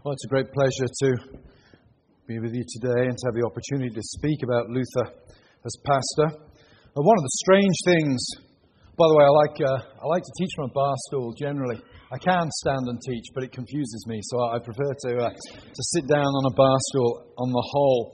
Well, it's a great pleasure to be with you today and to have the opportunity to speak about Luther as pastor. One of the strange things, by the way, I like to teach from a bar stool generally. I can stand and teach, but it confuses me, so I prefer to sit down on a bar stool on the whole.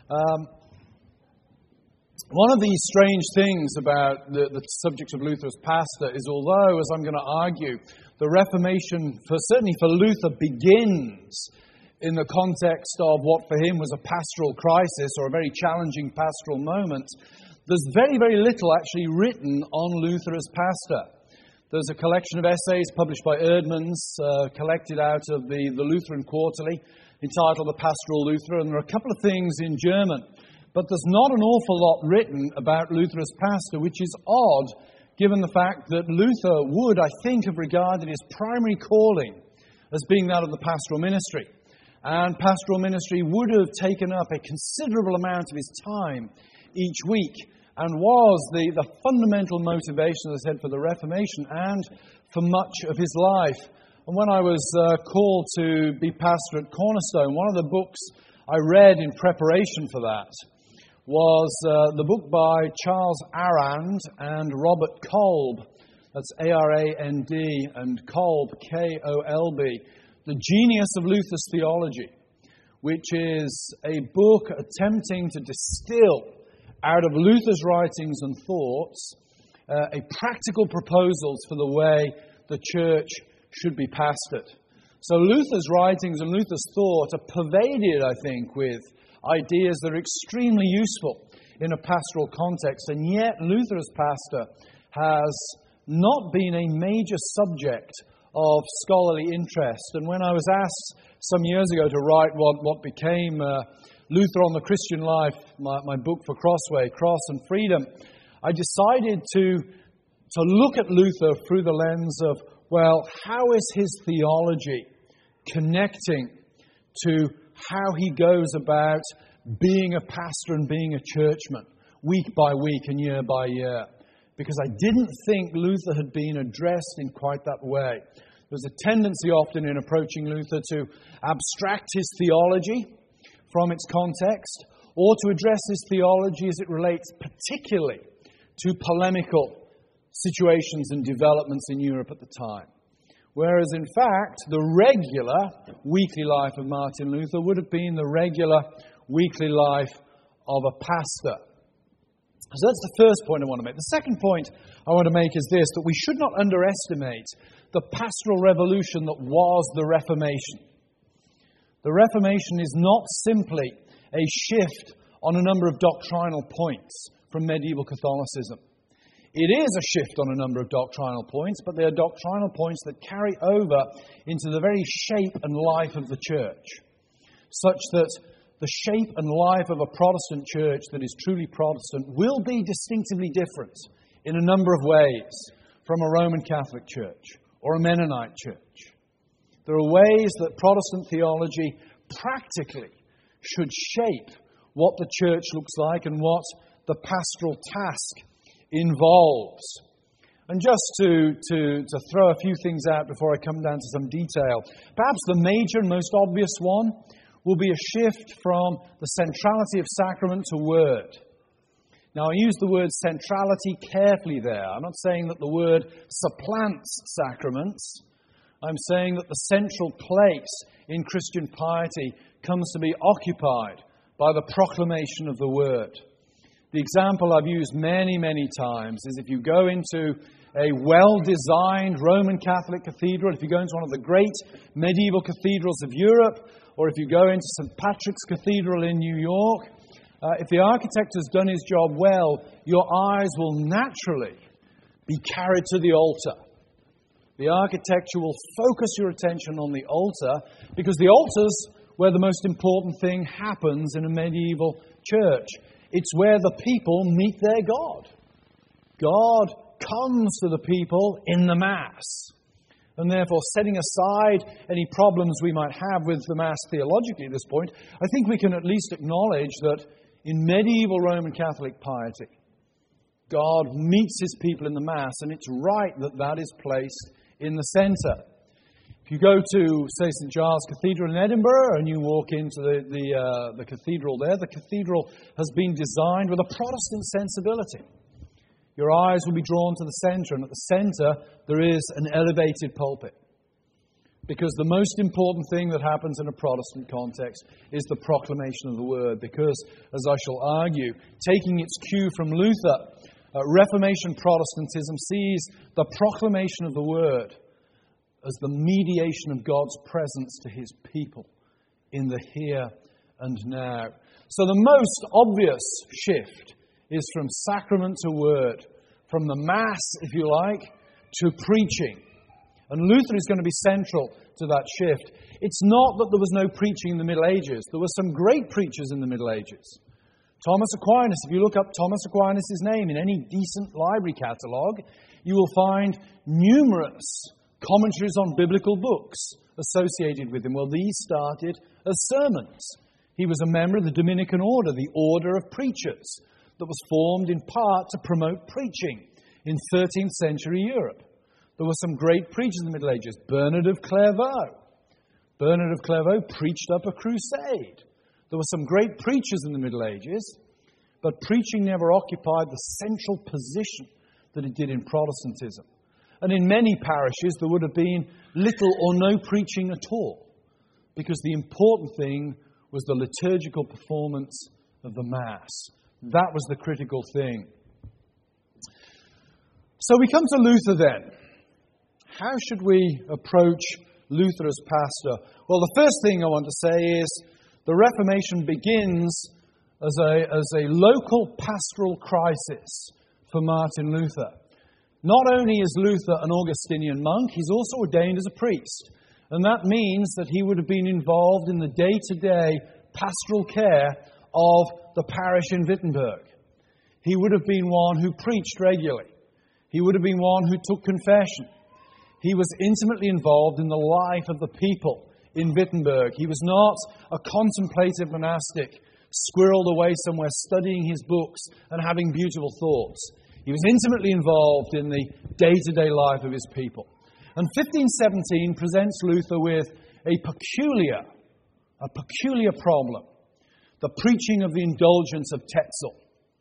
One of these strange things about the subject of Luther as pastor is, although, as I'm going to argue, the Reformation, certainly for Luther, begins in the context of what for him was a pastoral crisis or a very challenging pastoral moment, there's very, very little actually written on Luther as pastor. There's a collection of essays published by Eerdmans, collected out of the Lutheran Quarterly, entitled The Pastoral Luther, and there are a couple of things in German. But there's not an awful lot written about Luther as pastor, which is odd, given the fact that Luther would, I think, have regarded his primary calling as being that of the pastoral ministry. And pastoral ministry would have taken up a considerable amount of his time each week, and was the fundamental motivation, as I said, for the Reformation and for much of his life. And when I was called to be pastor at Cornerstone, one of the books I read in preparation for that was the book by Charles Arand and Robert Kolb. That's A-R-A-N-D and Kolb, K-O-L-B. The Genius of Luther's Theology, which is a book attempting to distill out of Luther's writings and thoughts a practical proposals for the way the church should be pastored. So Luther's writings and Luther's thought are pervaded, I think, with ideas that are extremely useful in a pastoral context, and yet Luther as pastor has not been a major subject of scholarly interest. And when I was asked some years ago to write what became Luther on the Christian Life, my book for Crossway, Cross and Freedom, I decided to look at Luther through the lens of, well, how is his theology connecting to how he goes about being a pastor and being a churchman, week by week and year by year. Because I didn't think Luther had been addressed in quite that way. There's a tendency often in approaching Luther to abstract his theology from its context, or to address his theology as it relates particularly to polemical situations and developments in Europe at the time. Whereas, in fact, the regular weekly life of Martin Luther would have been the regular weekly life of a pastor. So that's the first point I want to make. The second point I want to make is this, that we should not underestimate the pastoral revolution that was the Reformation. The Reformation is not simply a shift on a number of doctrinal points from medieval Catholicism. It is a shift on a number of doctrinal points, but they are doctrinal points that carry over into the very shape and life of the church, such that the shape and life of a Protestant church that is truly Protestant will be distinctively different in a number of ways from a Roman Catholic church or a Mennonite church. There are ways that Protestant theology practically should shape what the church looks like and what the pastoral task involves. And just to throw a few things out before I come down to some detail, perhaps the major and most obvious one will be a shift from the centrality of sacrament to word. Now, I use the word centrality carefully there. I'm not saying that the word supplants sacraments. I'm saying that the central place in Christian piety comes to be occupied by the proclamation of the Word. The example I've used many, many times is if you go into a well-designed Roman Catholic cathedral, if you go into one of the great medieval cathedrals of Europe, or if you go into St. Patrick's Cathedral in New York, if the architect has done his job well, your eyes will naturally be carried to the altar. The architecture will focus your attention on the altar, because the altar's where the most important thing happens in a medieval church. It's where the people meet their God. God comes to the people in the Mass. And therefore, setting aside any problems we might have with the Mass theologically at this point, I think we can at least acknowledge that in medieval Roman Catholic piety, God meets his people in the Mass, and it's right that that is placed in the centre. If you go to, say, St. Giles Cathedral in Edinburgh and you walk into the cathedral there, the cathedral has been designed with a Protestant sensibility. Your eyes will be drawn to the centre, and at the centre there is an elevated pulpit. Because the most important thing that happens in a Protestant context is the proclamation of the Word. Because, as I shall argue, taking its cue from Luther, Reformation Protestantism sees the proclamation of the Word as the mediation of God's presence to His people in the here and now. So the most obvious shift is from sacrament to word, from the Mass, if you like, to preaching. And Luther is going to be central to that shift. It's not that there was no preaching in the Middle Ages. There were some great preachers in the Middle Ages. Thomas Aquinas, if you look up Thomas Aquinas' name in any decent library catalogue, you will find numerous commentaries on biblical books associated with him. Well, these started as sermons. He was a member of the Dominican order, the order of preachers, that was formed in part to promote preaching in 13th century Europe. There were some great preachers in the Middle Ages. Bernard of Clairvaux. Bernard of Clairvaux preached up a crusade. There were some great preachers in the Middle Ages, but preaching never occupied the central position that it did in Protestantism. And in many parishes there would have been little or no preaching at all, because the important thing was the liturgical performance of the Mass. That was the critical thing. So we come to Luther then. How should we approach Luther as pastor? Well, the first thing I want to say is the Reformation begins as a local pastoral crisis for Martin Luther. Not only is Luther an Augustinian monk, he's also ordained as a priest. And that means that he would have been involved in the day-to-day pastoral care of the parish in Wittenberg. He would have been one who preached regularly. He would have been one who took confession. He was intimately involved in the life of the people in Wittenberg. He was not a contemplative monastic, squirreled away somewhere studying his books and having beautiful thoughts. He was intimately involved in the day-to-day life of his people. And 1517 presents Luther with a peculiar problem. The preaching of the indulgence of Tetzel.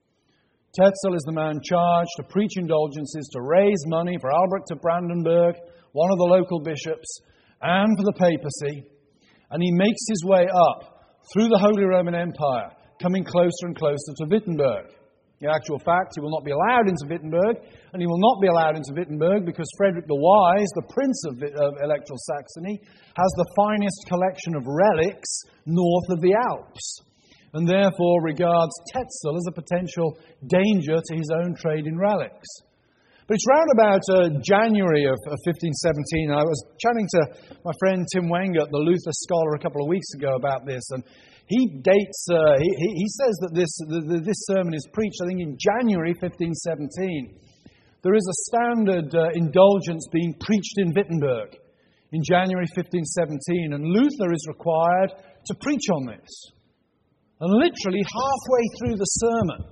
Tetzel is the man charged to preach indulgences, to raise money for Albrecht of Brandenburg, one of the local bishops, and for the papacy. And he makes his way up through the Holy Roman Empire, coming closer and closer to Wittenberg. In actual fact, he will not be allowed into Wittenberg, and he will not be allowed into Wittenberg because Frederick the Wise, the Prince of Electoral Saxony, has the finest collection of relics north of the Alps, and therefore regards Tetzel as a potential danger to his own trade in relics. But it's round about January of 1517. I was chatting to my friend Tim Wengert, the Luther scholar, a couple of weeks ago about this, and he dates. He says that this sermon is preached, I think, in January 1517. There is a standard indulgence being preached in Wittenberg in January 1517, and Luther is required to preach on this. And literally halfway through the sermon,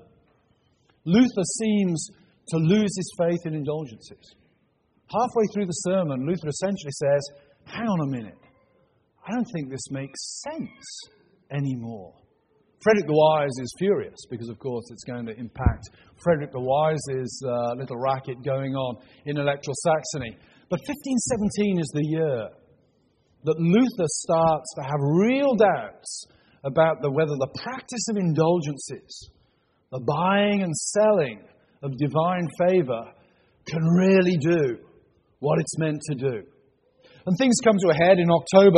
Luther seems to lose his faith in indulgences. Halfway through the sermon, Luther essentially says, hang on a minute, I don't think this makes sense anymore. Frederick the Wise is furious because, of course, it's going to impact Frederick the Wise's little racket going on in Electoral Saxony. But 1517 is the year that Luther starts to have real doubts about whether the practice of indulgences, the buying and selling of divine favour, can really do what it's meant to do. And things come to a head in October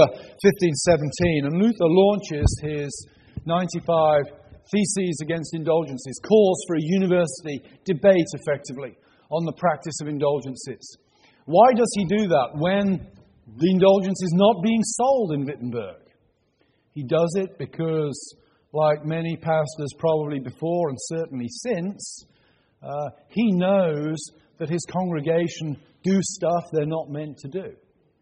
1517, and Luther launches his 95 Theses against indulgences, calls for a university debate, effectively, on the practice of indulgences. Why does he do that when the indulgence is not being sold in Wittenberg? He does it because, like many pastors probably before and certainly since, he knows that his congregation do stuff they're not meant to do.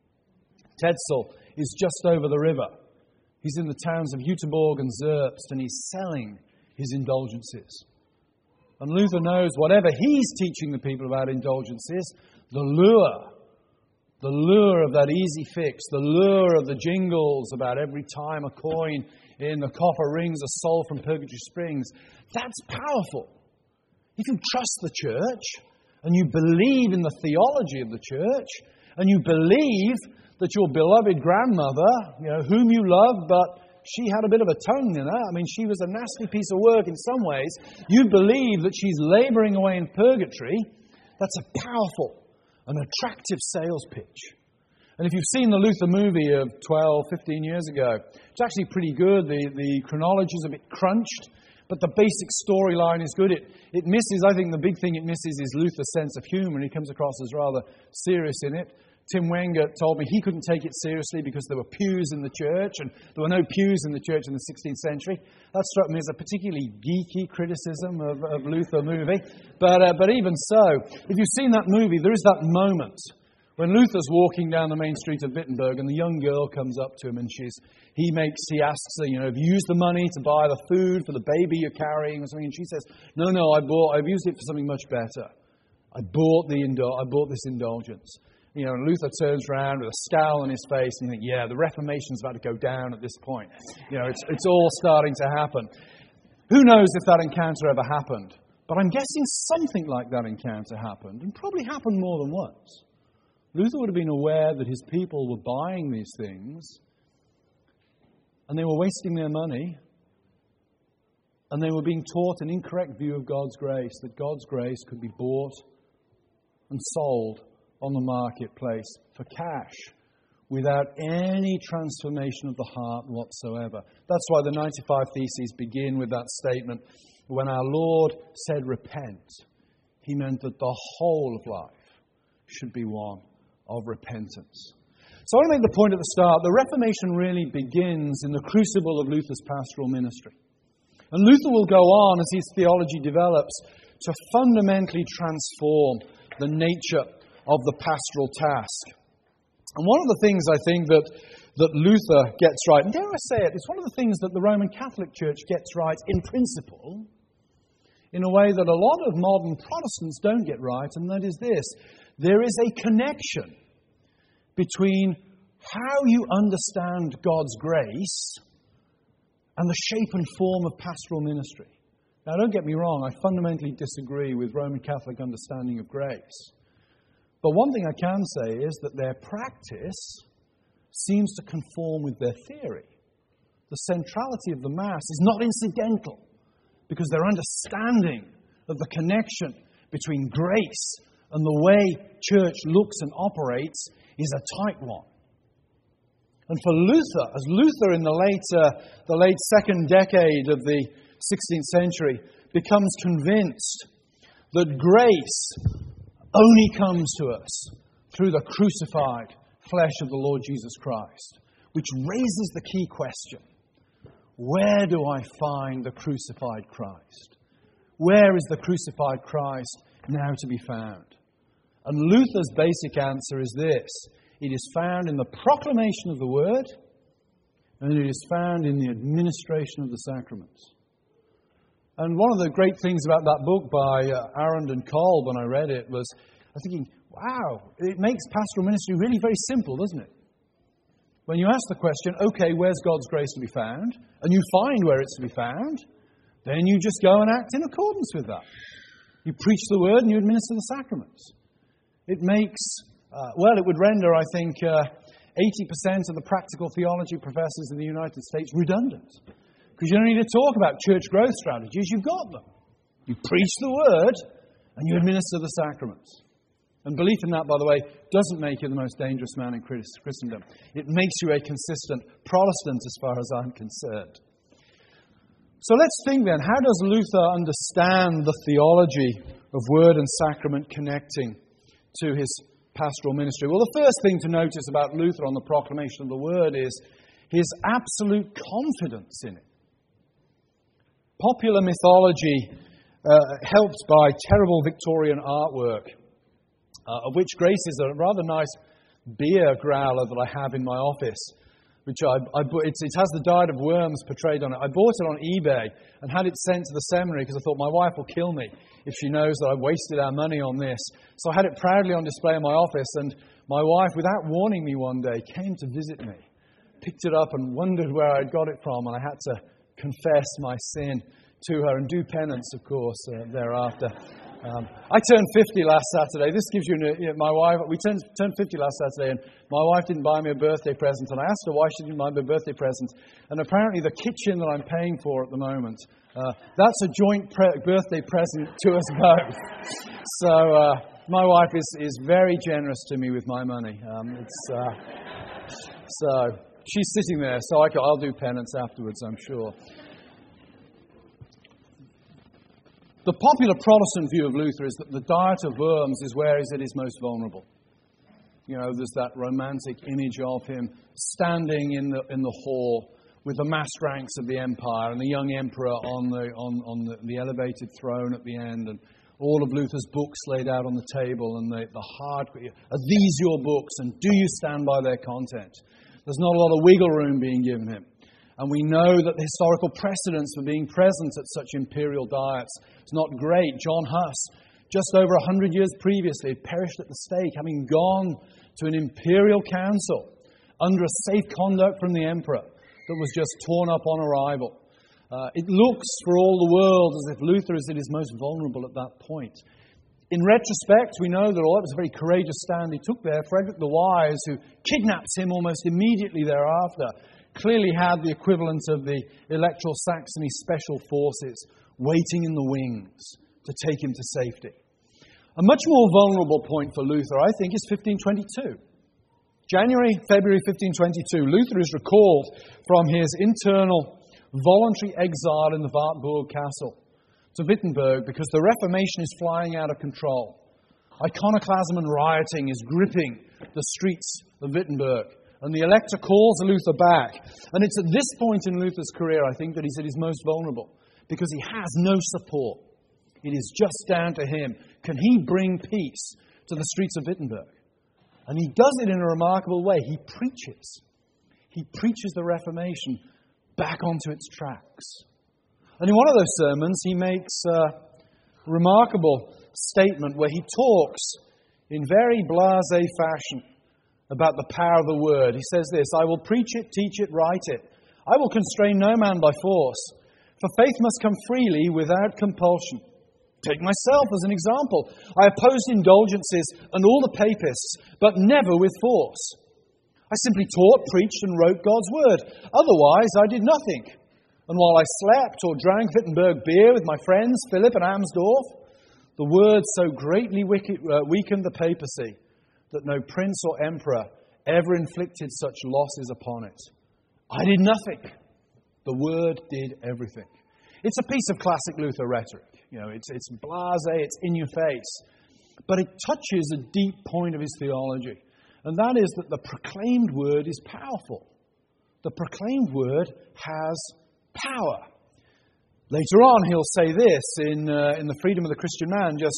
Tetzel is just over the river. He's in the towns of Jüterbog and Zerbst, and he's selling his indulgences. And Luther knows whatever he's teaching the people about indulgences, the lure The lure of that easy fix, the lure of the jingles about every time a coin in the coffer rings a soul from Purgatory Springs, that's powerful. If you trust the church and you believe in the theology of the church and you believe that your beloved grandmother, whom you love, but she had a bit of a tongue in her. I mean, she was a nasty piece of work in some ways. You believe that she's laboring away in purgatory. That's a powerful, an attractive sales pitch. And if you've seen the Luther movie of 12, 15 years ago, it's actually pretty good. The chronology is a bit crunched, but the basic storyline is good. It misses, I think the big thing it misses is Luther's sense of humor. He comes across as rather serious in it. Tim Wenger told me he couldn't take it seriously because there were pews in the church, and there were no pews in the church in the 16th century. That struck me as a particularly geeky criticism of Luther movie. But even so, if you've seen that movie, there is that moment when Luther's walking down the main street of Wittenberg, and the young girl comes up to him, and he asks her, have you used the money to buy the food for the baby you're carrying or something? And she says, no, I've used it for something much better. I bought this indulgence. And Luther turns around with a scowl on his face, and you think, the Reformation's about to go down at this point. It's all starting to happen. Who knows if that encounter ever happened? But I'm guessing something like that encounter happened, and probably happened more than once. Luther would have been aware that his people were buying these things, and they were wasting their money, and they were being taught an incorrect view of God's grace, that God's grace could be bought and sold on the marketplace for cash without any transformation of the heart whatsoever. That's why the 95 Theses begin with that statement. When our Lord said repent, He meant that the whole of life should be one of repentance. So I want to make the point at the start. The Reformation really begins in the crucible of Luther's pastoral ministry. And Luther will go on, as his theology develops, to fundamentally transform the nature of the pastoral task. And one of the things I think that Luther gets right, and dare I say it, it's one of the things that the Roman Catholic Church gets right in principle, in a way that a lot of modern Protestants don't get right, and that is this. There is a connection between how you understand God's grace and the shape and form of pastoral ministry. Now, don't get me wrong, I fundamentally disagree with Roman Catholic understanding of grace. But one thing I can say is that their practice seems to conform with their theory. The centrality of the Mass is not incidental, because their understanding of the connection between grace and the way church looks and operates is a tight one. And for Luther, as Luther in the late second decade of the 16th century becomes convinced that grace only comes to us through the crucified flesh of the Lord Jesus Christ, which raises the key question: where do I find the crucified Christ? Where is the crucified Christ now to be found? And Luther's basic answer is this: it is found in the proclamation of the Word, and it is found in the administration of the sacraments. And one of the great things about that book by Arund and Kolb, when I read it, was I was thinking, wow, it makes pastoral ministry really very simple, doesn't it? When you ask the question, okay, where's God's grace to be found? And you find where it's to be found, then you just go and act in accordance with that. You preach the Word and you administer the sacraments. It makes, it would render, I think, 80% of the practical theology professors in the United States redundant. Because you don't need to talk about church growth strategies, you've got them. You preach the Word and you administer the sacraments. And belief in that, by the way, doesn't make you the most dangerous man in Christendom. It makes you a consistent Protestant as far as I'm concerned. So let's think then, how does Luther understand the theology of Word and Sacrament connecting to his pastoral ministry? Well, the first thing to notice about Luther on the proclamation of the Word is his absolute confidence in it. Popular mythology, helped by terrible Victorian artwork, of which Grace is a rather nice beer growler that I have in my office, which it has the Diet of Worms portrayed on it. I bought it on eBay and had it sent to the seminary because I thought my wife will kill me if she knows that I wasted our money on this. So I had it proudly on display in my office, and My wife, without warning me one day, came to visit me, picked it up and wondered where I'd got it from, and I had to confess my sin to her and do penance, of course, thereafter. I turned 50 last Saturday. This gives you my wife. We turned 50 last Saturday, and my wife didn't buy me a birthday present. And I asked her why she didn't buy me a birthday present. And apparently, the kitchen that I'm paying for at the moment, that's a joint birthday present to us both. So my wife is very generous to me with my money. So she's sitting there, so I'll do penance afterwards, I'm sure. The popular Protestant view of Luther is that the Diet of Worms is where it is most vulnerable. You know, there's that romantic image of him standing in the hall with the massed ranks of the empire and the young emperor on the elevated throne at the end, and all of Luther's books laid out on the table, and the hard, are these your books, and do you stand by their content? There's not a lot of wiggle room being given him. And we know that the historical precedents for being present at such imperial diets is not great. John Huss, just over 100 years previously, perished at the stake, having gone to an imperial council under a safe conduct from the emperor that was just torn up on arrival. It looks for all the world as if Luther is at his most vulnerable at that point. In retrospect, we know that it was a very courageous stand he took there. Frederick the Wise, who kidnaps him almost immediately thereafter, clearly had the equivalent of the Electoral Saxony special forces waiting in the wings to take him to safety. A much more vulnerable point for Luther, I think, is 1522. February 1522, Luther is recalled from his internal voluntary exile in the Wartburg Castle to Wittenberg because the Reformation is flying out of control. Iconoclasm and rioting is gripping the streets of Wittenberg. And the elector calls Luther back. And it's at this point in Luther's career, I think, that he's at his most vulnerable, because he has no support. It is just down to him. Can he bring peace to the streets of Wittenberg? And he does it in a remarkable way. He preaches. He preaches the Reformation back onto its tracks. And in one of those sermons, he makes a remarkable statement where he talks in very blasé fashion about the power of the Word. He says this: I will preach it, teach it, write it. I will constrain no man by force, for faith must come freely without compulsion. Take myself as an example. I opposed indulgences and all the papists, but never with force. I simply taught, preached, and wrote God's Word. Otherwise, I did nothing. And while I slept or drank Wittenberg beer with my friends Philip and Amsdorf, the Word so greatly weakened the papacy that no prince or emperor ever inflicted such losses upon it. I did nothing. The Word did everything. It's a piece of classic Luther rhetoric. You know, it's blasé, it's in your face. But it touches a deep point of his theology. And that is that the proclaimed Word is powerful. The proclaimed Word has power. Later on, he'll say this in The Freedom of the Christian Man, it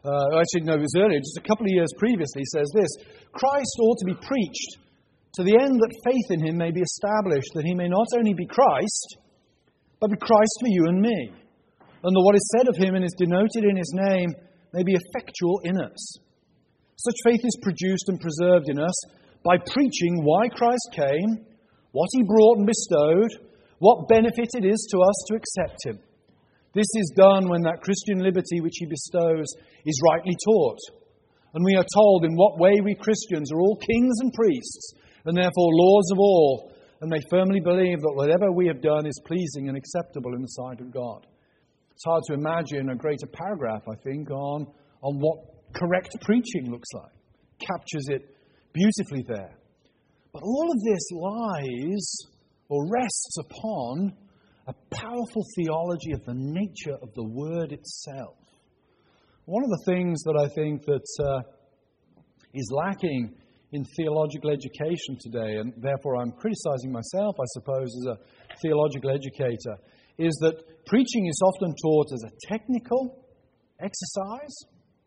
was earlier, just a couple of years previously, he says this: Christ ought to be preached to the end that faith in him may be established, that he may not only be Christ, but be Christ for you and me, and that what is said of him and is denoted in his name may be effectual in us. Such faith is produced and preserved in us by preaching why Christ came, what he brought and bestowed, what benefit it is to us to accept him. This is done when that Christian liberty which he bestows is rightly taught. And we are told in what way we Christians are all kings and priests, and therefore lords of all, and may firmly believe that whatever we have done is pleasing and acceptable in the sight of God. It's hard to imagine a greater paragraph, I think, on what correct preaching looks like. Captures it beautifully there. But all of this lies or rests upon a powerful theology of the nature of the Word itself. One of the things that I think that is lacking in theological education today, and therefore I'm criticizing myself, I suppose, as a theological educator, is that preaching is often taught as a technical exercise.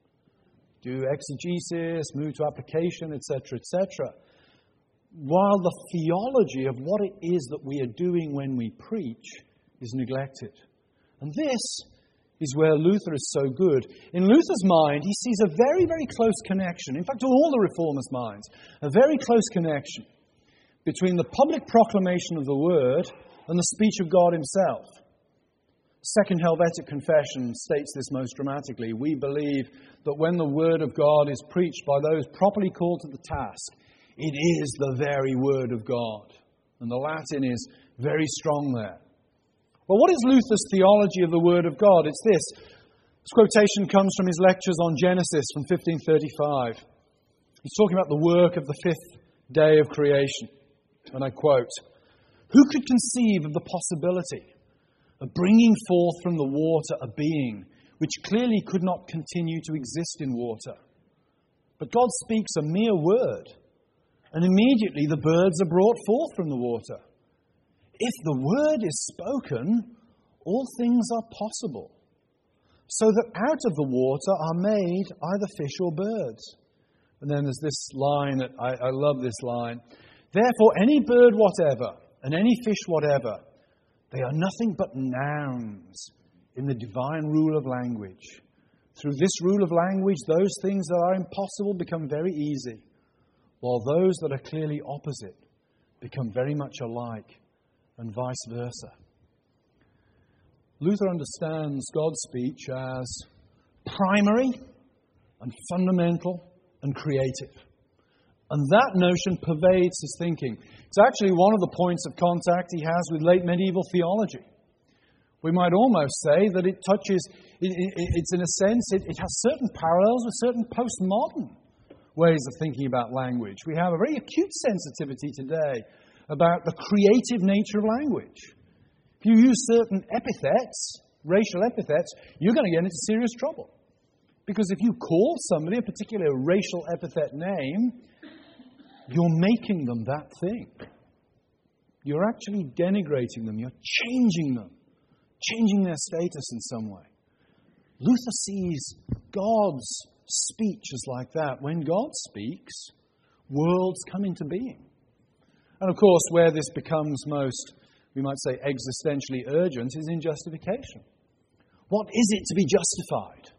Do exegesis, move to application, etc., etc. While the theology of what it is that we are doing when we preach is neglected. And this is where Luther is so good. In Luther's mind, he sees a very, very close connection. In fact, in all the Reformers' minds, a very close connection between the public proclamation of the Word and the speech of God Himself. Second Helvetic Confession states this most dramatically. We believe that when the Word of God is preached by those properly called to the task, it is the very Word of God. And the Latin is very strong there. Well, what is Luther's theology of the Word of God? It's this. This quotation comes from his lectures on Genesis from 1535. He's talking about the work of the fifth day of creation. And I quote, "Who could conceive of the possibility of bringing forth from the water a being which clearly could not continue to exist in water? But God speaks a mere word, and immediately the birds are brought forth from the water. If the word is spoken, all things are possible, so that out of the water are made either fish or birds." And then there's this line that I love this line. "Therefore any bird whatever, and any fish whatever, they are nothing but nouns in the divine rule of language. Through this rule of language, those things that are impossible become very easy, while those that are clearly opposite become very much alike, and vice versa." Luther understands God's speech as primary and fundamental and creative. And that notion pervades his thinking. It's actually one of the points of contact he has with late medieval theology. We might almost say that it touches, it's in a sense, it has certain parallels with certain postmodern ways of thinking about language. We have a very acute sensitivity today about the creative nature of language. If you use certain epithets, racial epithets, you're going to get into serious trouble. Because if you call somebody a particular racial epithet name, you're making them that thing. You're actually denigrating them. You're changing them. Changing their status in some way. Luther sees God's speech as like that. When God speaks, worlds come into being. And of course, where this becomes most, we might say, existentially urgent is in justification. What is it to be justified?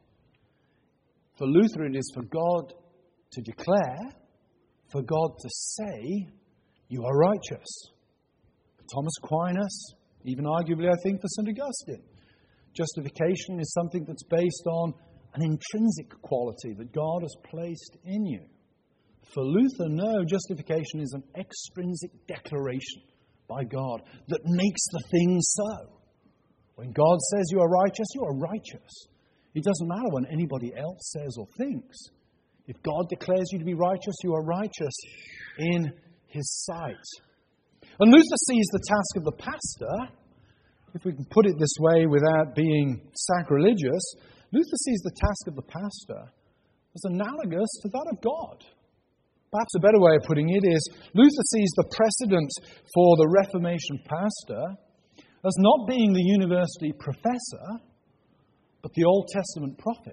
For Luther, it is for God to declare, for God to say, you are righteous. For Thomas Aquinas, even arguably, I think, for St. Augustine, justification is something that's based on an intrinsic quality that God has placed in you. For Luther, no, justification is an extrinsic declaration by God that makes the thing so. When God says you are righteous, you are righteous. It doesn't matter when anybody else says or thinks. If God declares you to be righteous, you are righteous in His sight. And Luther sees the task of the pastor, if we can put it this way without being sacrilegious, Luther sees the task of the pastor as analogous to that of God. Perhaps a better way of putting it is, Luther sees the precedent for the Reformation pastor as not being the university professor, but the Old Testament prophet.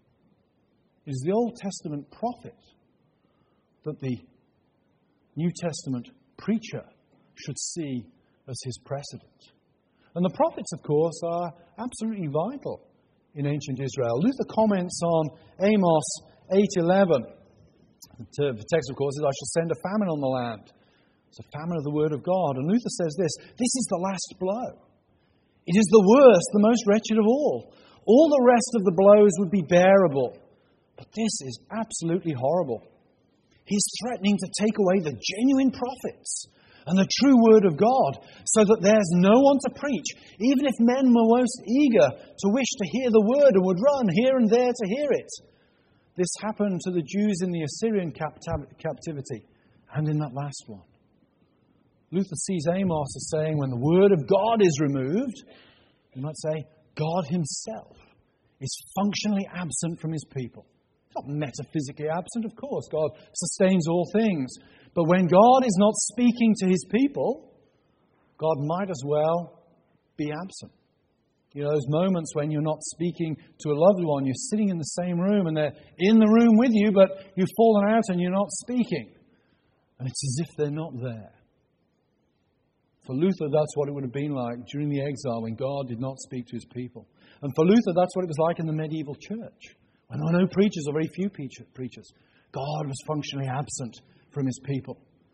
It is the Old Testament prophet that the New Testament preacher should see as his precedent. And the prophets, of course, are absolutely vital in ancient Israel. Luther comments on Amos 8:11. The text, of course, is, I shall send a famine on the land. It's a famine of the word of God. And Luther says this is the last blow. It is the worst, the most wretched of all. All the rest of the blows would be bearable. But this is absolutely horrible. He's threatening to take away the genuine prophets and the true word of God, so that there's no one to preach, even if men were most eager to wish to hear the word and would run here and there to hear it. This happened to the Jews in the Assyrian captivity and in that last one. Luther sees Amos as saying when the word of God is removed, you might say, God Himself is functionally absent from His people. Not metaphysically absent, of course. God sustains all things. But when God is not speaking to His people, God might as well be absent. You know, those moments when you're not speaking to a loved one, you're sitting in the same room and they're in the room with you, but you've fallen out and you're not speaking. And it's as if they're not there. For Luther, that's what it would have been like during the exile when God did not speak to his people. And for Luther, that's what it was like in the medieval church, when there were no preachers or very few preachers. God was functionally absent from his people.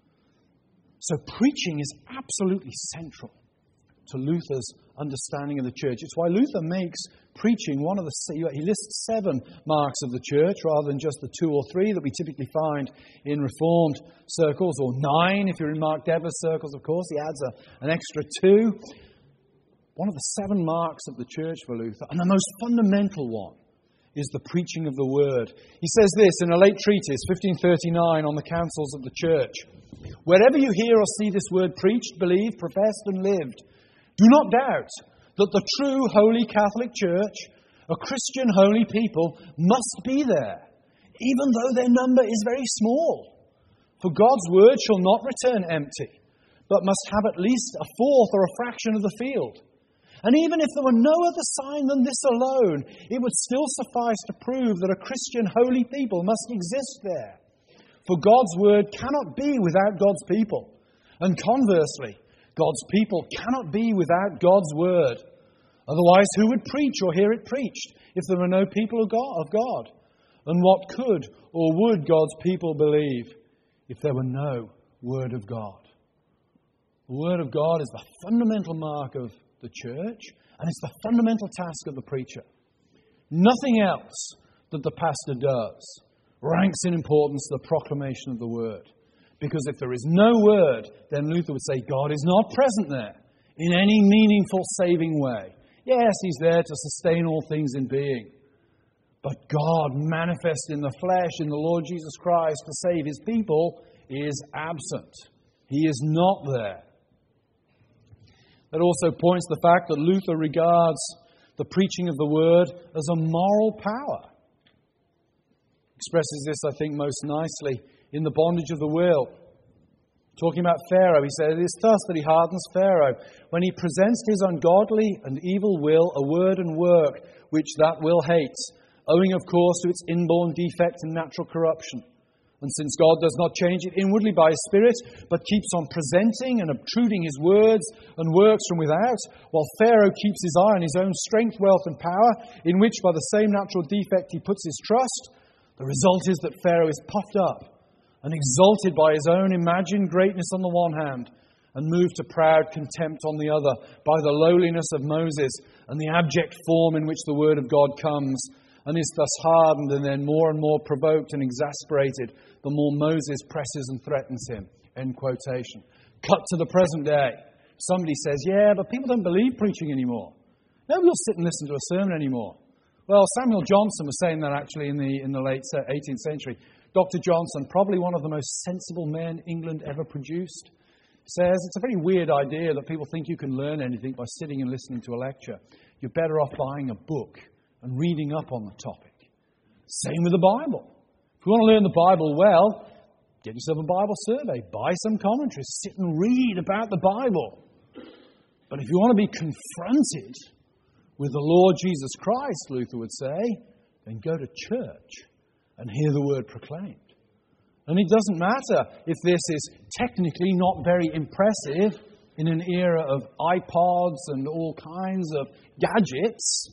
So preaching is absolutely central to Luther's understanding of the church. It's why Luther makes preaching one of he lists 7 marks of the church rather than just the 2 or 3 that we typically find in Reformed circles, or 9 if you're in Mark Dever's circles, of course. He adds an extra 2. One of the 7 marks of the church for Luther, and the most fundamental one, is the preaching of the word. He says this in a late treatise, 1539, on the councils of the church. Wherever you hear or see this word preached, believed, professed, and lived, do not doubt that the true Holy Catholic Church, a Christian holy people, must be there, even though their number is very small. For God's word shall not return empty, but must have at least a fourth or a fraction of the field. And even if there were no other sign than this alone, it would still suffice to prove that a Christian holy people must exist there. For God's word cannot be without God's people. And conversely, God's people cannot be without God's word. Otherwise, who would preach or hear it preached if there were no people of God? And what could or would God's people believe if there were no word of God? The word of God is the fundamental mark of the church, and it's the fundamental task of the preacher. Nothing else that the pastor does ranks in importance the proclamation of the word. Because if there is no word, then Luther would say God is not present there in any meaningful saving way. Yes, he's there to sustain all things in being. But God, manifest in the flesh, in the Lord Jesus Christ, to save his people, is absent. He is not there. That also points to the fact that Luther regards the preaching of the word as a moral power. Expresses this, I think, most nicely in the bondage of the will. Talking about Pharaoh, he said, it is thus that he hardens Pharaoh, when he presents to his ungodly and evil will a word and work which that will hates, owing, of course, to its inborn defect and natural corruption. And since God does not change it inwardly by His Spirit, but keeps on presenting and obtruding His words and works from without, while Pharaoh keeps his eye on his own strength, wealth and power, in which by the same natural defect he puts his trust, the result is that Pharaoh is puffed up and exalted by his own imagined greatness on the one hand, and moved to proud contempt on the other by the lowliness of Moses and the abject form in which the word of God comes, and is thus hardened and then more and more provoked and exasperated the more Moses presses and threatens him. End quotation. Cut to the present day. Somebody says, yeah, but people don't believe preaching anymore. Nobody will sit and listen to a sermon anymore. Well, Samuel Johnson was saying that actually in the late 18th century. Dr. Johnson, probably one of the most sensible men England ever produced, says it's a very weird idea that people think you can learn anything by sitting and listening to a lecture. You're better off buying a book and reading up on the topic. Same with the Bible. If you want to learn the Bible well, get yourself a Bible survey, buy some commentaries, sit and read about the Bible. But if you want to be confronted with the Lord Jesus Christ, Luther would say, then go to church and hear the word proclaimed. And it doesn't matter if this is technically not very impressive in an era of iPods and all kinds of gadgets.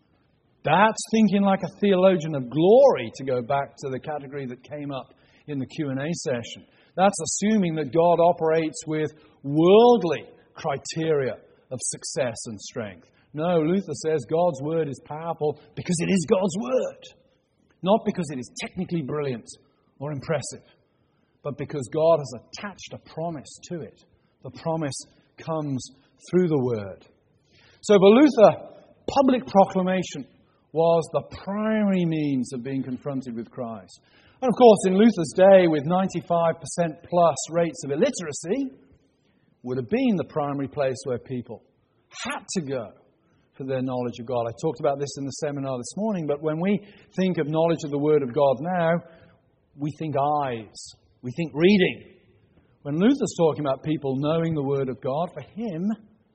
That's thinking like a theologian of glory, to go back to the category that came up in the Q&A session. That's assuming that God operates with worldly criteria of success and strength. No, Luther says God's word is powerful because it is God's word. Not because it is technically brilliant or impressive, but because God has attached a promise to it. The promise comes through the word. So for Luther, public proclamation was the primary means of being confronted with Christ. And of course, in Luther's day, with 95% plus rates of illiteracy, would have been the primary place where people had to go for their knowledge of God. I talked about this in the seminar this morning, but when we think of knowledge of the Word of God now, we think eyes, we think reading. When Luther's talking about people knowing the Word of God, for him,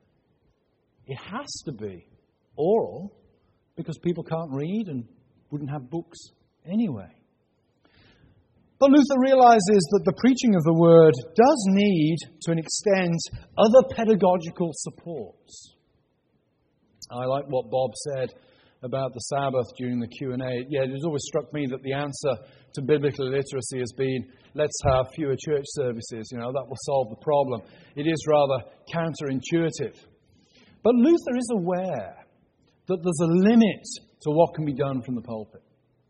it has to be oral, because people can't read and wouldn't have books anyway. But Luther realizes that the preaching of the Word does need, to an extent, other pedagogical supports. I like what Bob said about the Sabbath during the Q&A. Yeah, it has always struck me that the answer to biblical illiteracy has been, let's have fewer church services. That will solve the problem. It is rather counterintuitive. But Luther is aware that there's a limit to what can be done from the pulpit.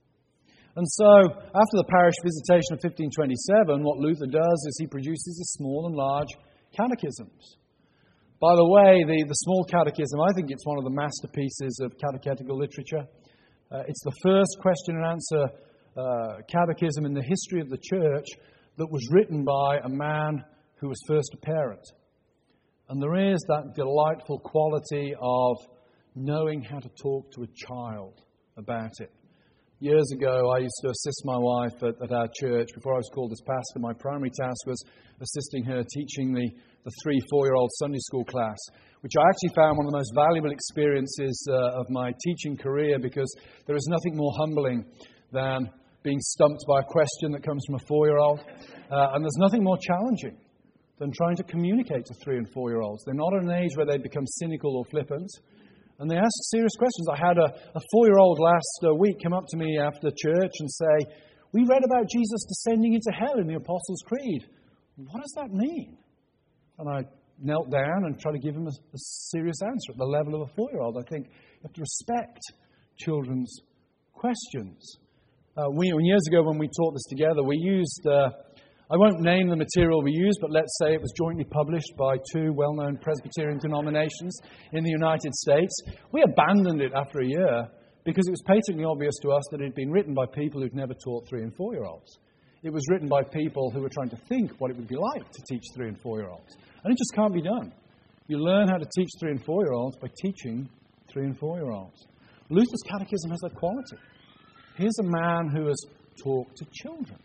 And so, after the parish visitation of 1527, what Luther does is he produces a small and large catechisms. By the way, the small catechism, I think it's one of the masterpieces of catechetical literature. It's the first question and answer catechism in the history of the church that was written by a man who was first a parent. And there is that delightful quality of knowing how to talk to a child about it. Years ago, I used to assist my wife at our church. Before I was called as pastor, my primary task was assisting her teaching the 3-4-year-old Sunday school class, which I actually found one of the most valuable experiences of my teaching career, because there is nothing more humbling than being stumped by a question that comes from a 4-year-old. And there's nothing more challenging than trying to communicate to 3- and 4-year-olds. They're not at an age where they become cynical or flippant. And they ask serious questions. I had a 4-year-old last week come up to me after church and say, "We read about Jesus descending into hell in the Apostles' Creed. What does that mean?" And I knelt down and tried to give him a serious answer at the level of a 4-year-old. I think you have to respect children's questions. Years ago when we taught this together, we used... I won't name the material we used, but let's say it was jointly published by 2 well-known Presbyterian denominations in the United States. We abandoned it after a year because it was patently obvious to us that it had been written by people who'd never taught 3- and 4-year-olds. It was written by people who were trying to think what it would be like to teach 3- and 4-year-olds. And it just can't be done. You learn how to teach 3- and 4-year-olds by teaching 3- and 4-year-olds. Luther's catechism has that quality. Here's a man who has talked to children.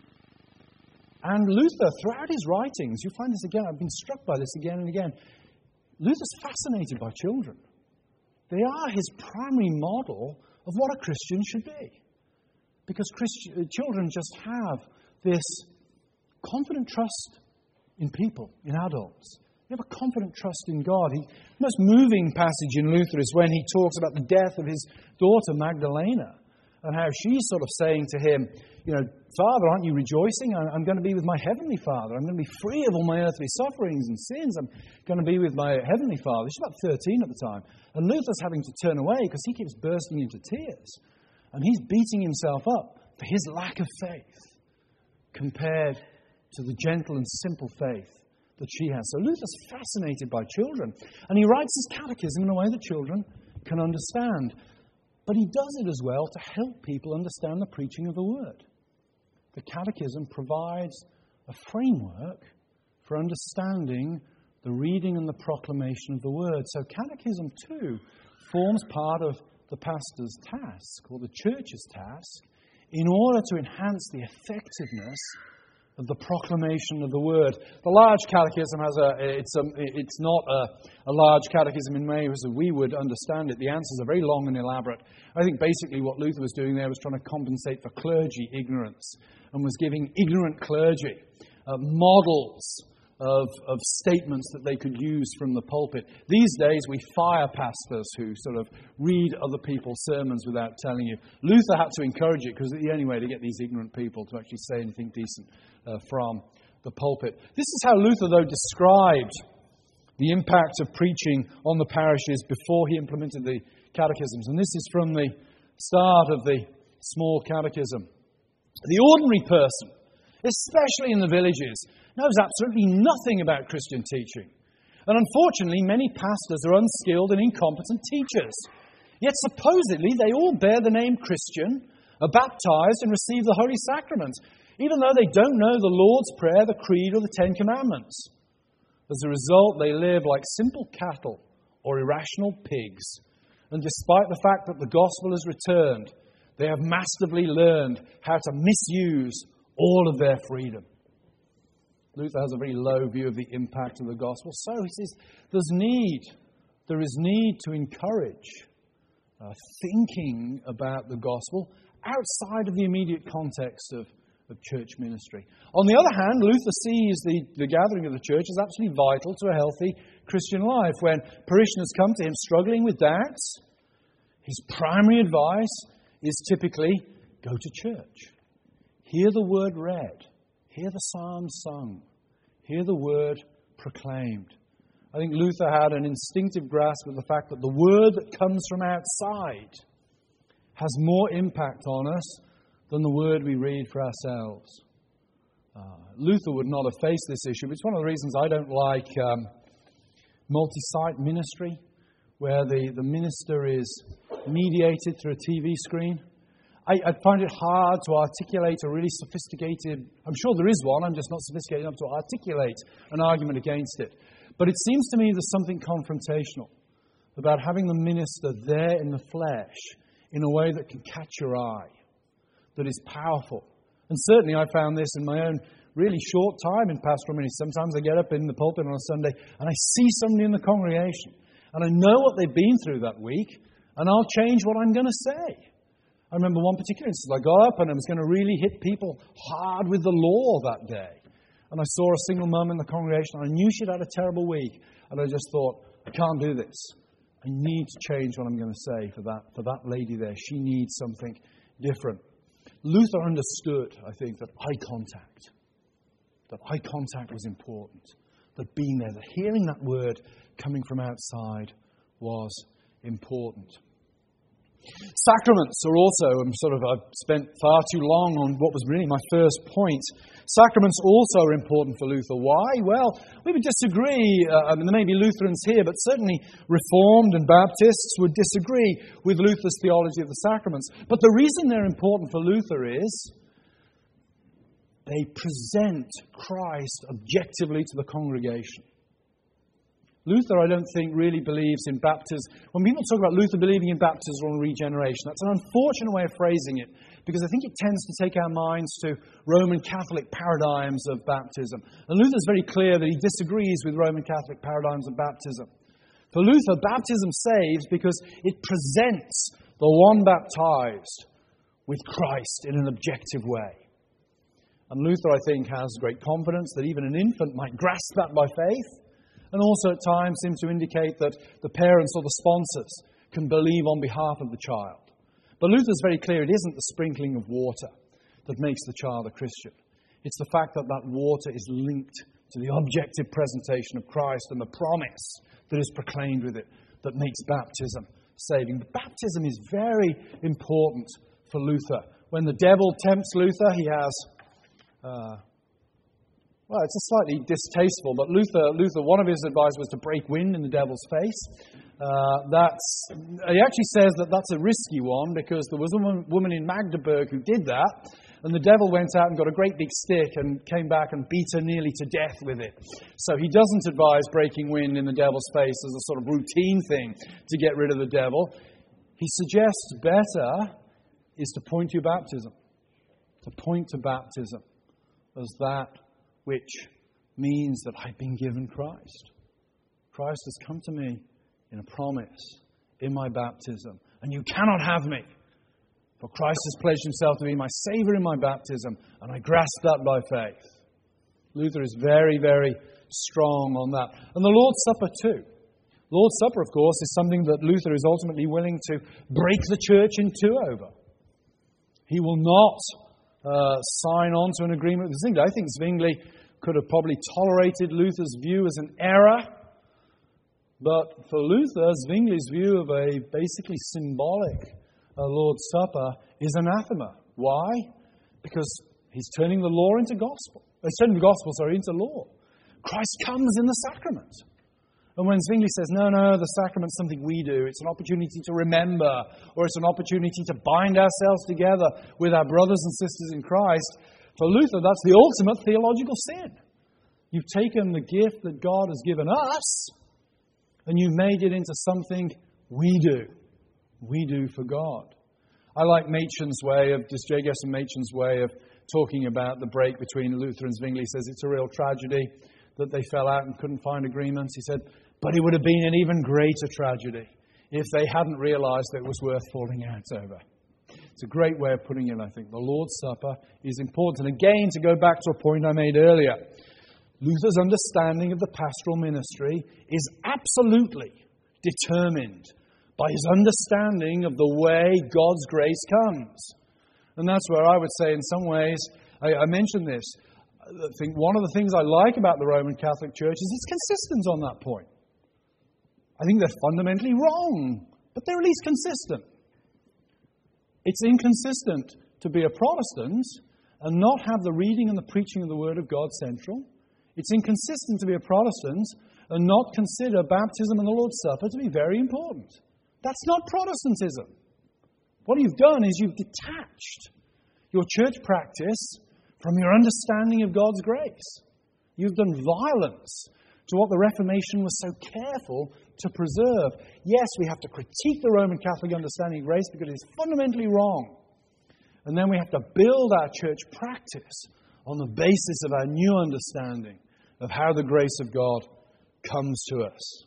And Luther, throughout his writings, you find this again, I've been struck by this again and again, Luther's fascinated by children. They are his primary model of what a Christian should be. Because children just have this confident trust in people, in adults. They have a confident trust in God. The most moving passage in Luther is when he talks about the death of his daughter Magdalena, and how she's sort of saying to him, "Father, aren't you rejoicing? I'm going to be with my heavenly Father. I'm going to be free of all my earthly sufferings and sins. I'm going to be with my heavenly Father." She's about 13 at the time. And Luther's having to turn away because he keeps bursting into tears. And he's beating himself up for his lack of faith compared to the gentle and simple faith that she has. So Luther's fascinated by children. And he writes his catechism in a way that children can understand. But he does it as well to help people understand the preaching of the Word. The Catechism provides a framework for understanding the reading and the proclamation of the Word. So Catechism, too, forms part of the pastor's task, or the church's task, in order to enhance the effectiveness of the proclamation of the Word. The large catechism it's not a large catechism in ways as we would understand it. The answers are very long and elaborate. I think basically what Luther was doing there was trying to compensate for clergy ignorance, and was giving ignorant clergy models of statements that they could use from the pulpit. These days we fire pastors who sort of read other people's sermons without telling you. Luther had to encourage it because it's the only way to get these ignorant people to actually say anything decent from the pulpit. This is how Luther, though, described the impact of preaching on the parishes before he implemented the catechisms. And this is from the start of the small catechism. The ordinary person, especially in the villages, knows absolutely nothing about Christian teaching. And unfortunately, many pastors are unskilled and incompetent teachers. Yet supposedly they all bear the name Christian, are baptized and receive the Holy Sacrament, even though they don't know the Lord's Prayer, the Creed, or the Ten Commandments. As a result, they live like simple cattle or irrational pigs. And despite the fact that the gospel has returned, they have masterfully learned how to misuse all of their freedom. Luther has a very low view of the impact of the gospel. So he says there is need to encourage thinking about the gospel outside of the immediate context of of church ministry. On the other hand, Luther sees the gathering of the church as absolutely vital to a healthy Christian life. When parishioners come to him struggling with doubts, his primary advice is typically go to church. Hear the word read. Hear the psalms sung. Hear the word proclaimed. I think Luther had an instinctive grasp of the fact that the word that comes from outside has more impact on us than the word we read for ourselves. Luther would not have faced this issue. It's one of the reasons I don't like multi-site ministry, where the minister is mediated through a TV screen. I find it hard to articulate a really sophisticated, I'm sure there is one, I'm just not sophisticated enough to articulate an argument against it. But it seems to me there's something confrontational about having the minister there in the flesh in a way that can catch your eye, that is powerful. And certainly I found this in my own really short time in pastoral ministry. Sometimes I get up in the pulpit on a Sunday and I see somebody in the congregation and I know what they've been through that week and I'll change what I'm going to say. I remember one particular instance. I got up and I was going to really hit people hard with the law that day. And I saw a single mum in the congregation. I knew she'd had a terrible week. And I just thought, I can't do this. I need to change what I'm going to say for that lady there. She needs something different. Luther understood, I think, that eye contact was important. That being there, that hearing that word coming from outside was important. Sacraments are also, I've spent far too long on what was really my first point. Sacraments also are important for Luther. Why? Well, we would disagree. There may be Lutherans here, but certainly Reformed and Baptists would disagree with Luther's theology of the sacraments. But the reason they're important for Luther is they present Christ objectively to the congregation. Luther, I don't think, really believes in baptism. When people talk about Luther believing in baptismal regeneration, that's an unfortunate way of phrasing it, because I think it tends to take our minds to Roman Catholic paradigms of baptism. And Luther's very clear that he disagrees with Roman Catholic paradigms of baptism. For Luther, baptism saves because it presents the one baptized with Christ in an objective way. And Luther, I think, has great confidence that even an infant might grasp that by faith. And also at times seems to indicate that the parents or the sponsors can believe on behalf of the child. But Luther's very clear it isn't the sprinkling of water that makes the child a Christian. It's the fact that that water is linked to the objective presentation of Christ and the promise that is proclaimed with it that makes baptism saving. But baptism is very important for Luther. When the devil tempts Luther, he has... Well, it's a slightly distasteful, but Luther, one of his advice was to break wind in the devil's face. He actually says that that's a risky one because there was a woman in Magdeburg who did that, and the devil went out and got a great big stick and came back and beat her nearly to death with it. So he doesn't advise breaking wind in the devil's face as a sort of routine thing to get rid of the devil. He suggests better is to point to baptism. To point to baptism as that which means that I've been given Christ. Christ has come to me in a promise in my baptism. And you cannot have me. For Christ has pledged himself to be my Saviour in my baptism. And I grasp that by faith. Luther is very, very strong on that. And the Lord's Supper too. The Lord's Supper, of course, is something that Luther is ultimately willing to break the church in two over. He will not sign on to an agreement with Zwingli. I think Zwingli could have probably tolerated Luther's view as an error. But for Luther, Zwingli's view of a basically symbolic Lord's Supper is anathema. Why? Because he's turning the law into gospel. He's turning the gospel, into law. Christ comes in the sacrament. And when Zwingli says, no, the sacrament's something we do, it's an opportunity to remember, or it's an opportunity to bind ourselves together with our brothers and sisters in Christ, for Luther, that's the ultimate theological sin. You've taken the gift that God has given us, and you've made it into something we do. We do for God. I like Machen's way of, just J. Gesson Machen's way of talking about the break between Luther and Zwingli. He says it's a real tragedy that they fell out and couldn't find agreements. He said, but it would have been an even greater tragedy if they hadn't realized that it was worth falling out over. It's a great way of putting it, I think. The Lord's Supper is important. And again, to go back to a point I made earlier, Luther's understanding of the pastoral ministry is absolutely determined by his understanding of the way God's grace comes. And that's where I would say, in some ways, I mentioned this, I think one of the things I like about the Roman Catholic Church is it's consistent on that point. I think they're fundamentally wrong, but they're at least consistent. It's inconsistent to be a Protestant and not have the reading and the preaching of the Word of God central. It's inconsistent to be a Protestant and not consider baptism and the Lord's Supper to be very important. That's not Protestantism. What you've done is you've detached your church practice from your understanding of God's grace. You've done violence to what the Reformation was so careful to preserve. Yes, we have to critique the Roman Catholic understanding of grace because it's fundamentally wrong. And then we have to build our church practice on the basis of our new understanding of how the grace of God comes to us.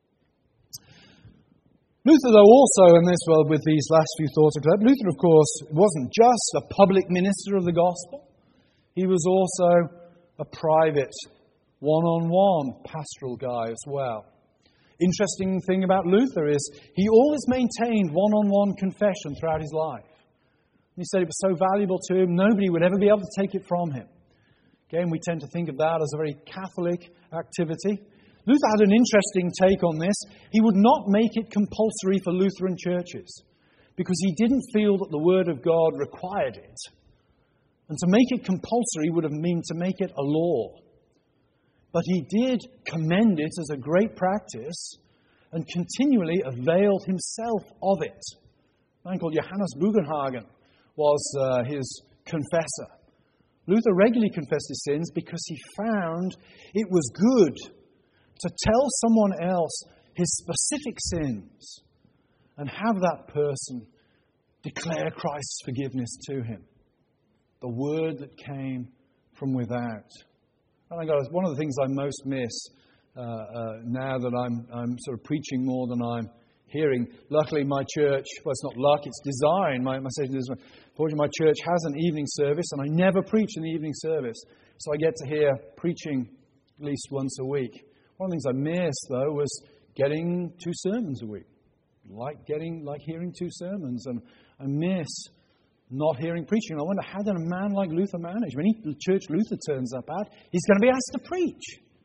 Luther, though, also, and this, well, with these last few thoughts, Luther, of course, wasn't just a public minister of the gospel. He was also a private, one-on-one pastoral guy as well. Interesting thing about Luther is he always maintained one-on-one confession throughout his life. He said it was so valuable to him, nobody would ever be able to take it from him. Again, we tend to think of that as a very Catholic activity. Luther had an interesting take on this. He would not make it compulsory for Lutheran churches because he didn't feel that the Word of God required it. And to make it compulsory would have meant to make it a law. But he did commend it as a great practice and continually availed himself of it. A man called Johannes Bugenhagen was his confessor. Luther regularly confessed his sins because he found it was good to tell someone else his specific sins and have that person declare Christ's forgiveness to him. The word that came from without. And I got one of the things I most miss now that I'm sort of preaching more than I'm hearing. Luckily, my church, well, it's not luck, it's design. My station is, fortunately, my church has an evening service, and I never preach in the evening service. So I get to hear preaching at least once a week. One of the things I missed, though, was getting 2 sermons a week. Like hearing 2 sermons. And I miss not hearing preaching. I wonder, how did a man like Luther manage? When any church Luther turns up at, he's going to be asked to preach.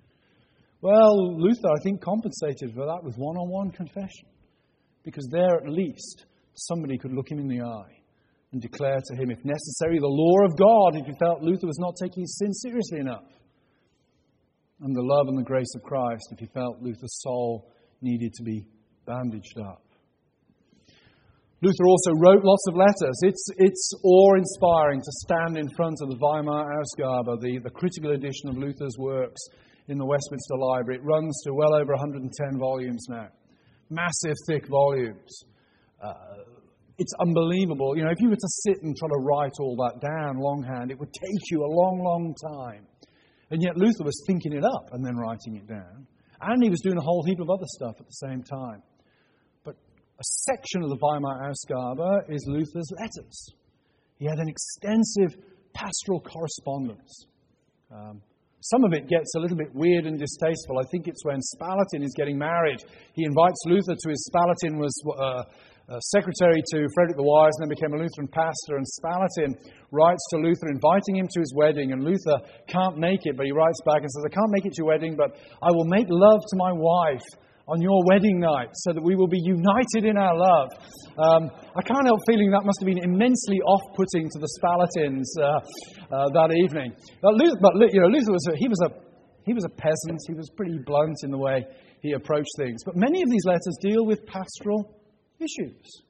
Well, Luther, I think, compensated for that with one-on-one confession. Because there, at least, somebody could look him in the eye and declare to him, if necessary, the law of God, if he felt Luther was not taking his sin seriously enough. And the love and the grace of Christ, if he felt Luther's soul needed to be bandaged up. Luther also wrote lots of letters. It's awe-inspiring to stand in front of the Weimar Ausgabe, the critical edition of Luther's works in the Westminster Library. It runs to well over 110 volumes now. Massive, thick volumes. It's unbelievable. You know, if you were to sit and try to write all that down longhand, it would take you a long, long time. And yet Luther was thinking it up and then writing it down. And he was doing a whole heap of other stuff at the same time. But a section of the Weimar Ausgabe is Luther's letters. He had an extensive pastoral correspondence. Some of it gets a little bit weird and distasteful. I think it's when Spalatin is getting married. He invites Luther to his... Spalatin was secretary to Frederick the Wise and then became a Lutheran pastor. And Spalatin writes to Luther inviting him to his wedding. And Luther can't make it, but he writes back and says, I can't make it to your wedding, but I will make love to my wife on your wedding night so that we will be united in our love. I can't help feeling that must have been immensely off-putting to the Spalatins that evening. But Luther was a peasant. He was pretty blunt in the way he approached things. But many of these letters deal with pastoral issues.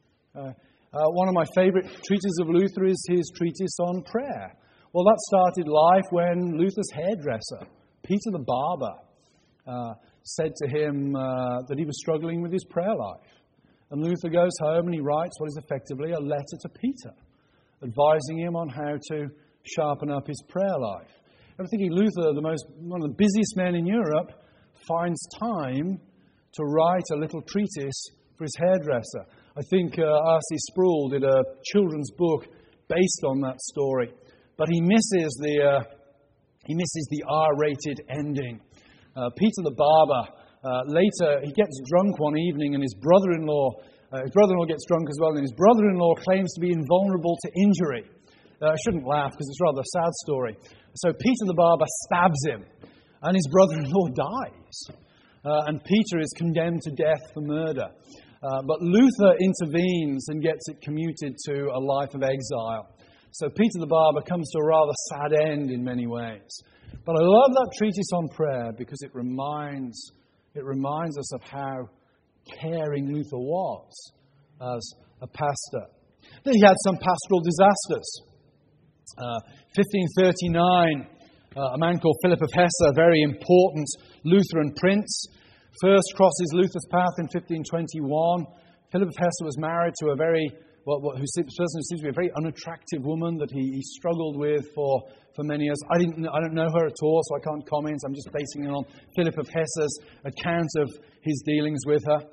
One of my favorite treatises of Luther is his treatise on prayer. Well, that started life when Luther's hairdresser, Peter the Barber, said to him that he was struggling with his prayer life. And Luther goes home and he writes what is effectively a letter to Peter, advising him on how to sharpen up his prayer life. I'm thinking Luther, one of the busiest men in Europe, finds time to write a little treatise for his hairdresser. I think R.C. Sproul did a children's book based on that story, but he misses the R-rated ending. Peter the barber, later he gets drunk one evening, and his brother-in-law gets drunk as well, and his brother-in-law claims to be invulnerable to injury. I shouldn't laugh because it's rather a sad story. So Peter the barber stabs him, and his brother-in-law dies. And Peter is condemned to death for murder. But Luther intervenes and gets it commuted to a life of exile. So Peter the barber comes to a rather sad end in many ways. But I love that treatise on prayer because it reminds us of how caring Luther was as a pastor. Then he had some pastoral disasters. 1539, a man called Philip of Hesse, a very important Lutheran prince, first crosses Luther's path in 1521. Philip of Hesse was married to a who seems to be a very unattractive woman that he struggled with for many years. I don't know her at all, so I can't comment. I'm just basing it on Philip of Hesse's account of his dealings with her.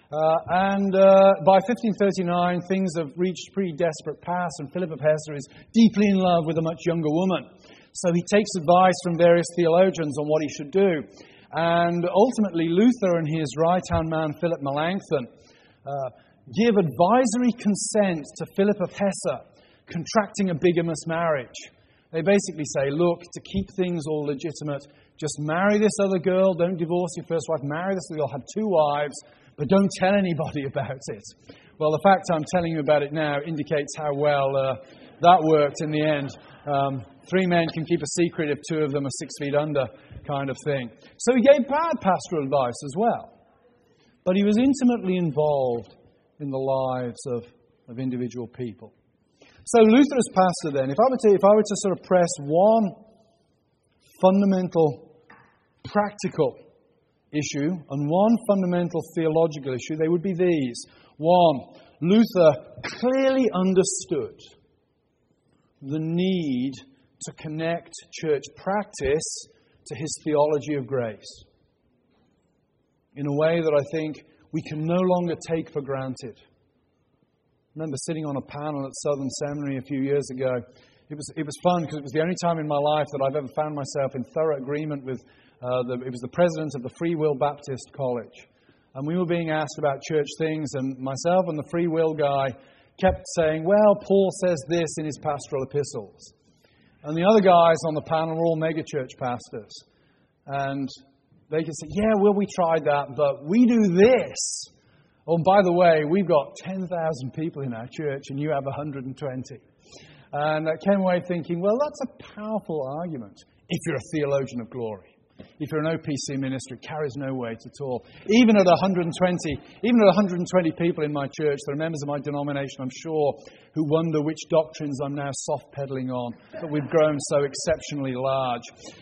By 1539, things have reached pretty desperate pass, and Philip of Hesse is deeply in love with a much younger woman. So he takes advice from various theologians on what he should do. And ultimately, Luther and his right-hand man, Philip Melanchthon, give advisory consent to Philip of Hesse contracting a bigamous marriage. They basically say, look, to keep things all legitimate, just marry this other girl, don't divorce your first wife, marry this other girl, have two wives, but don't tell anybody about it. Well, the fact I'm telling you about it now indicates how well that worked in the end. Three men can keep a secret if two of them are 6 feet under, kind of thing. So he gave bad pastoral advice as well. But he was intimately involved in the lives of individual people. So Luther as pastor then, if I were to sort of press one fundamental practical issue and one fundamental theological issue, they would be these. One, Luther clearly understood the need to connect church practice to his theology of grace in a way that I think we can no longer take for granted. I remember sitting on a panel at Southern Seminary a few years ago. It was fun because it was the only time in my life that I've ever found myself in thorough agreement with it was the president of the Free Will Baptist College. And we were being asked about church things, and myself and the Free Will guy kept saying, well, Paul says this in his pastoral epistles. And the other guys on the panel were all megachurch pastors. And they could say, yeah, well, we tried that, but we do this. Oh, by the way, we've got 10,000 people in our church and you have 120. And I came away thinking, well, that's a powerful argument if you're a theologian of glory. If you're an OPC minister, it carries no weight at all. Even at 120 people in my church, there are members of my denomination, I'm sure, who wonder which doctrines I'm now soft-pedaling on, that we've grown so exceptionally large.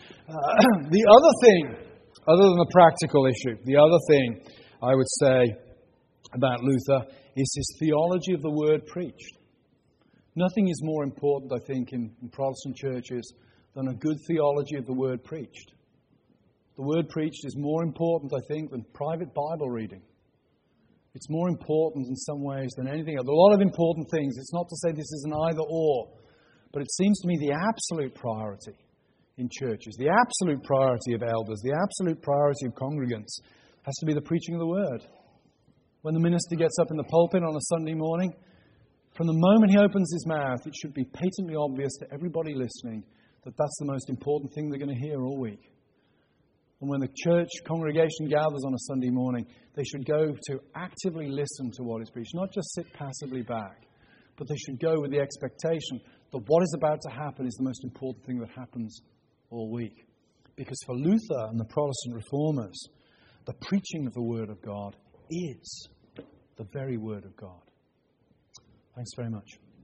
The other thing, other than the practical issue, the other thing I would say about Luther is his theology of the word preached. Nothing is more important, I think, in Protestant churches than a good theology of the word preached. The word preached is more important, I think, than private Bible reading. It's more important in some ways than anything else. There are a lot of important things. It's not to say this is an either-or, but it seems to me the absolute priority in churches, the absolute priority of elders, the absolute priority of congregants has to be the preaching of the word. When the minister gets up in the pulpit on a Sunday morning, from the moment he opens his mouth, it should be patently obvious to everybody listening that that's the most important thing they're going to hear all week. And when the church congregation gathers on a Sunday morning, they should go to actively listen to what is preached, not just sit passively back, but they should go with the expectation that what is about to happen is the most important thing that happens all week. Because for Luther and the Protestant reformers, the preaching of the Word of God is the very Word of God. Thanks very much.